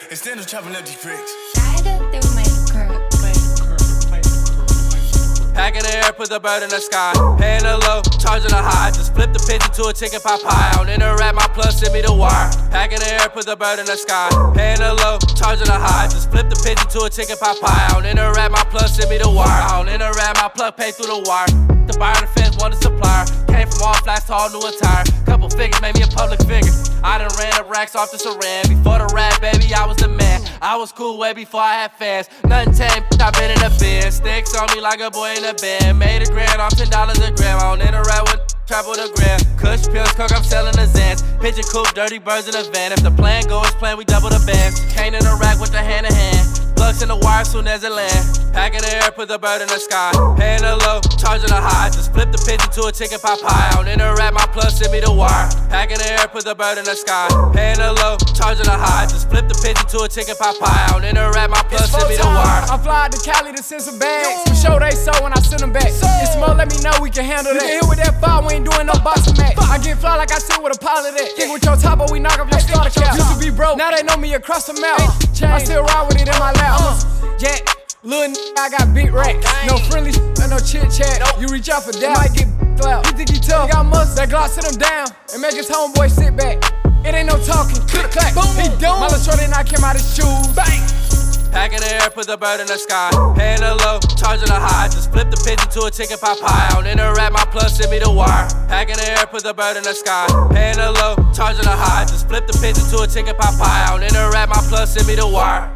Instead of chopping up these bricks. Pack in the air, put the bird in the sky. Pay in the low, charging the high. Just flip the pigeon to a chicken pot pie. On interact, my plug send me the wire. Pack in the air, put the bird in the sky. Pay in the low, charging the high. Just flip the pigeon to a chicken pot pie. On interact, my plug send me the wire. On interact, my plug pay through the wire. The buyer on the fence, one the supplier. Came from all flats to all new attire. Couple figures made me a public figure. I done ran up racks off the saran. Before the rap, baby, I was the man. I was cool way before I had fans. Nothing tame, I been in the bin. Sticks on me like a boy in a band. Made a grand off $10 a gram. I don't interact with trap with a gram. Kush pills, coke, I'm selling the Zans. Pigeon coop, dirty birds in the van. If the plan goes plan, we double the bands. Can't interact with the hand to hand. Plugs in the wire soon as it land. Pack in the air, put the bird in the sky. Pay in the low, charging the high. Just flip the pigeon to a chicken pot pie. On interact, my plug send me the wire. Pack in the air, put the bird in the sky. Pay in the low, charging the high. Just flip the pigeon to a chicken pot pie. On interact, my plug send me the wire. I fly out to Cali to send some bags. For sure they so when I send them back. It's more, let me know we can handle that. You hit with that fire, we ain't doing no boxing match. I get fly like I sit with a pilot at. Kick with your top, but we knock off your starter cap. Used to be broke, now they know me across the mouth. I still ride with it in my lap. Jack, little I got big racks. No friendly and no chit chat. You reach out for that, might get clout. You think he tough? He got muscle. That Glock sit him down and make his homeboy sit back. It ain't no talking. Click clack, boom. He done. My little shorty knock him out his shoes. Bang. Pack in the air, put the bird in the sky. Pay in the low, charging the high. Just flip the pigeon to a chicken pot pie. On interact, my plug send me the wire. Pack in the air, put the bird in the sky. Pay in the low, charging the high. Just flip the pigeon to a chicken pot pie. On interact, my plug send me the wire.